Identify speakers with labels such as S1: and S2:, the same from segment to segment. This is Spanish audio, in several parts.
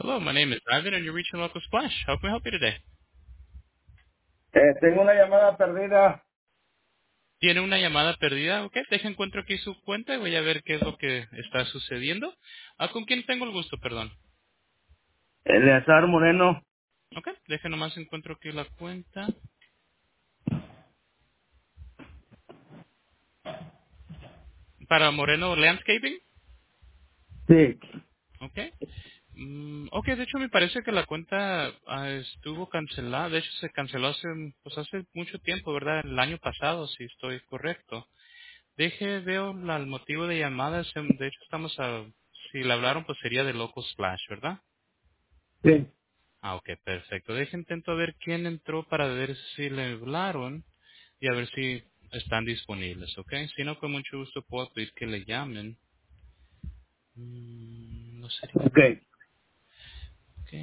S1: Hello, my name is Ivan, and you're reaching Local Splash. How can we help you today?
S2: Tengo una llamada perdida.
S1: ¿Tiene una llamada perdida? Ok, deja encuentro aquí su cuenta y voy a ver qué es lo que está sucediendo. ¿Con quién tengo el gusto, perdón?
S2: Eleazar Moreno.
S1: Ok, deja nomás encuentro aquí la cuenta. ¿Para Moreno Landscaping?
S2: Sí.
S1: Ok. Ok, de hecho me parece que la cuenta estuvo cancelada. De hecho se canceló hace mucho tiempo, ¿verdad? El año pasado, si estoy correcto. Veo el motivo de llamada. De hecho si le hablaron, pues sería de Local Splash, ¿verdad?
S2: Sí.
S1: Ok, perfecto. Intento ver quién entró para ver si le hablaron y a ver si están disponibles, ¿ok? Si no, con mucho gusto puedo pedir que le llamen. No sería...
S2: Ok.
S1: Ok.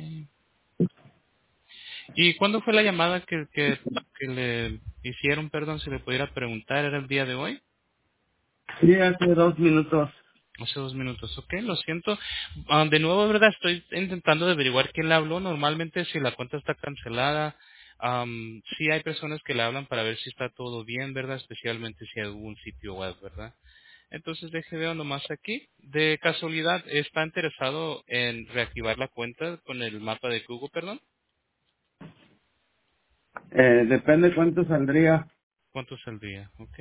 S1: ¿Y cuándo fue la llamada que le hicieron, perdón, si le pudiera preguntar? ¿Era el día de hoy?
S2: Sí, hace 2 minutos.
S1: Hace 2 minutos, ok, lo siento. De nuevo, ¿verdad? Estoy intentando de averiguar quién le habló. Normalmente si la cuenta está cancelada, sí hay personas que le hablan para ver si está todo bien, ¿verdad? Especialmente si hay algún sitio web, ¿verdad? Entonces ver nomás aquí. De casualidad, ¿está interesado en reactivar la cuenta con el mapa de Google, perdón?
S2: Depende cuánto saldría.
S1: ¿Cuánto saldría? Ok.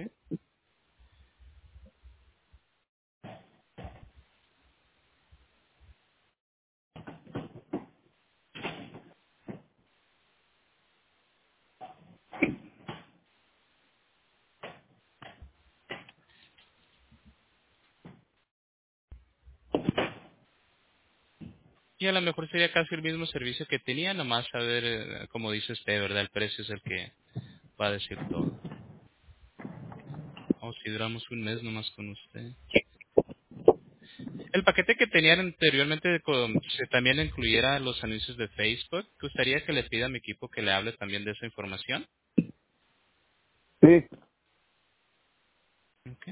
S1: Y a lo mejor sería casi el mismo servicio que tenía, nomás saber, como dice usted, ¿verdad? El precio es el que va a decir todo. O si duramos un mes nomás con usted. El paquete que tenían anteriormente también incluyera los anuncios de Facebook. ¿Gustaría que le pida a mi equipo que le hable también de esa información?
S2: Sí.
S1: Ok.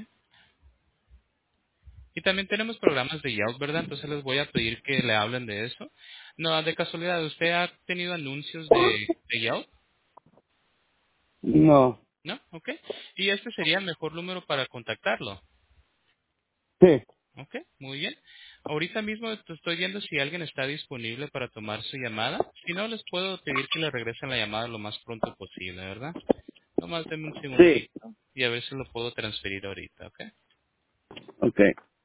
S1: Y también tenemos programas de Yelp, ¿verdad? Entonces les voy a pedir que le hablen de eso. No, de casualidad, ¿usted ha tenido anuncios de Yelp?
S2: No.
S1: ¿No? Ok. Y este sería el mejor número para contactarlo.
S2: Sí.
S1: Ok, muy bien. Ahorita mismo estoy viendo si alguien está disponible para tomar su llamada. Si no, les puedo pedir que le regresen la llamada lo más pronto posible, ¿verdad? Nomás denme un
S2: Sí.
S1: segundito y a ver si lo puedo transferir ahorita, ¿ok?
S2: Ok.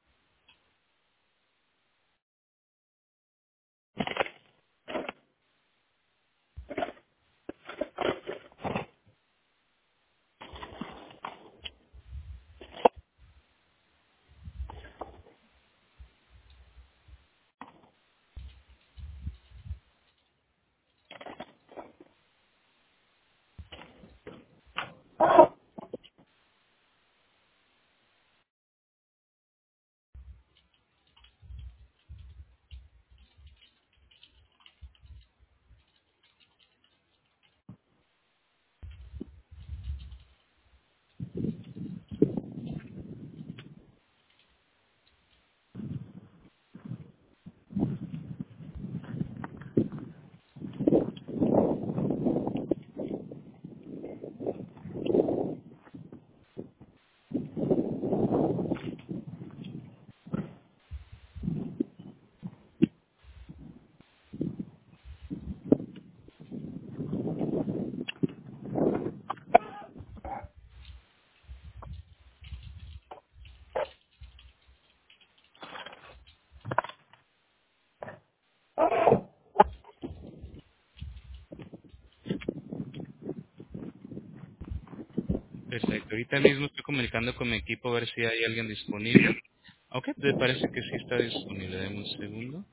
S1: Perfecto. Ahorita mismo estoy comunicando con mi equipo a ver si hay alguien disponible. Ok, me parece que sí está disponible. Deme un segundo.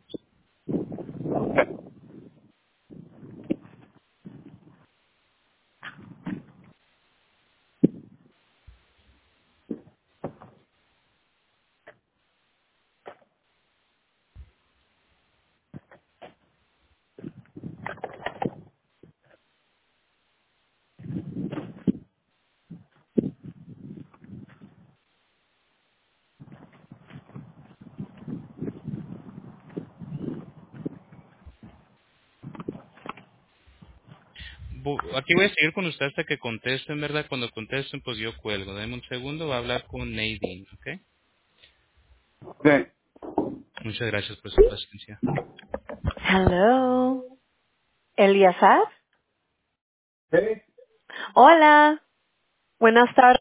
S1: Aquí voy a seguir con usted hasta que contesten, ¿verdad? Cuando contesten, pues yo cuelgo. Deme un segundo, va a hablar con Nadine, ¿ok?
S2: Ok.
S1: Muchas gracias por su paciencia.
S3: Hello. Eliazar.
S2: Sí.
S3: Hola. Buenas tardes.